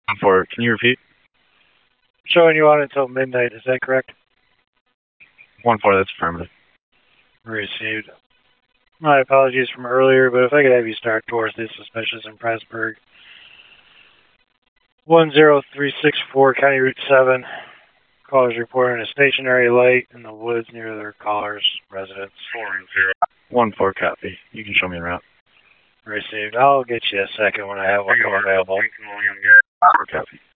1-4, can you repeat? Showing you on until midnight, is that correct? 1-4, that's affirmative. Received. My apologies from earlier, but if I could have you start towards the suspicious in Pressburg. 10364 County Route 7. Callers reporting a stationary light in the woods near their caller's residence. 1-4, copy. You can show me around. Received. I'll get you a second when I have one available. 4, copy.